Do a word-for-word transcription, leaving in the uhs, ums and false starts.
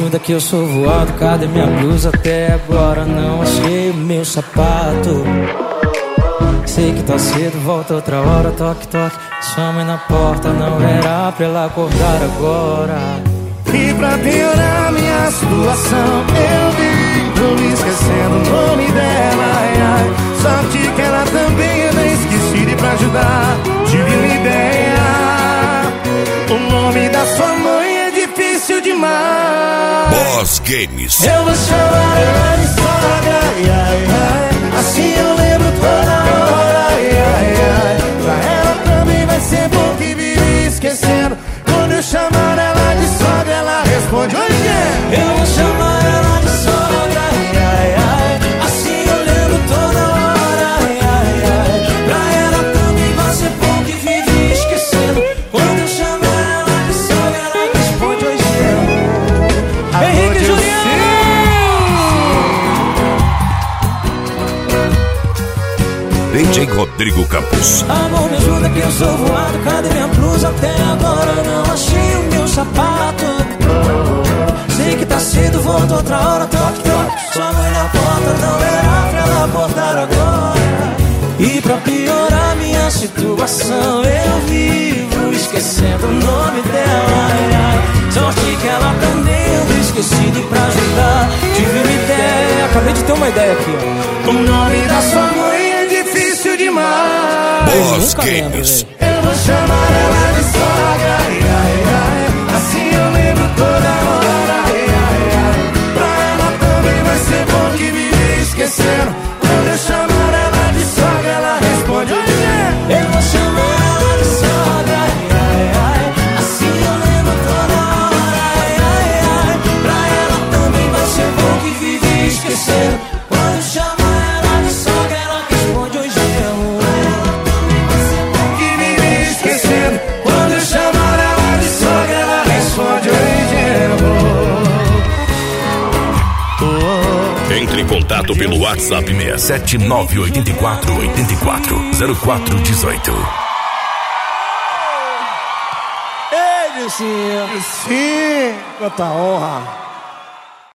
ajuda que eu sou voado. Cadê minha blusa? Até agora não achei o meu sapato. Sei que tá cedo, volta outra hora. Toque, toque, sua mãe na porta. Não era pra ela acordar agora. E pra piorar minha situação, eu vivo esquecendo o nome dela, ai, ai. Sorte que ela também é bem esquecida. E pra ajudar, tive uma ideia. O nome da sua mãe é difícil demais. Boss Games. Eu vou chamar ela de sogra, ai, ai, ai. Assim eu lembro toda hora, ai, ai, ai. Pra ela também vai ser bom que vive esquecendo. Quando eu chamar ela de sogra, ela responde: oi, é. Eu vou chamar ela de sogra, ai, ai, ai. Assim eu lembro toda hora, ai, ai, ai. Pra ela também vai ser bom que vive esquecendo. Quando eu chamar ela de sogra, ela responde: oi, é. Henrique Juliano! D J Rodrigo Campos. Amor, me ajuda que eu sou voado. Cadê minha blusa? Até agora não achei o meu sapato. Sei que tá cedo, volto outra hora. Toque, toque, sua mãe na porta. Não era pra ela acordar agora. E pra piorar minha situação, eu vivo esquecendo o nome dela, ai, ai. Sorte que ela também anda esquecida. E pra ajudar, tive uma ideia. Acabei de ter uma ideia aqui, ó. O nome da sua mãe é difícil demais. Boss Games. Eu vou chamar ela de sogra, ai, ai, ai. Assim eu lembro toda hora, ai, ai, ai. Pra ela também vai ser bom que vive esquecendo. Quando eu chamar ela de sogra, ela responde: oi, é. Eu vou chamar ela de sogra, ai, ai, ai. Assim eu lembro toda hora, ai, ai, ai. Pra ela também vai ser bom que vive esquecendo. Quando eu chamar ela de sogra, ela responde: oi, gelo. Que vive esquecendo. Quando eu chamar ela de sogra, ela responde: oi, gelo. Entre em contato pelo WhatsApp seis sete nove oito quatro oito quatro zero quatro um oito. Ei, Dilcinho. Sim, quanta honra.